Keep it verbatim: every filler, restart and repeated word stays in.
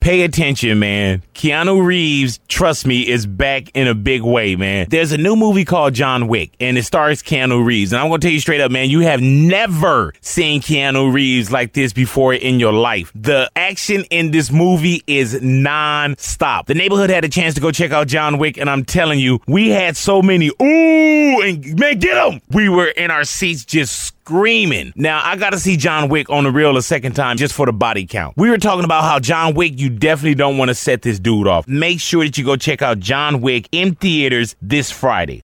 pay attention, man. Keanu Reeves, trust me, is back in a big way, man. There's a new movie called John Wick, and it stars Keanu Reeves. And I'm going to tell you straight up, man, you have never seen Keanu Reeves like this before in your life. The action in this movie is non-stop. The neighborhood had a chance to go check out John Wick, and I'm telling you, we had so many, ooh, and man, get him! We were in our seats just screaming. Now, I got to see John Wick on the real a second time just for the body count. We were talking about how John Wick, you definitely don't want to set this dude off. Make sure that you go check out John Wick in theaters this Friday.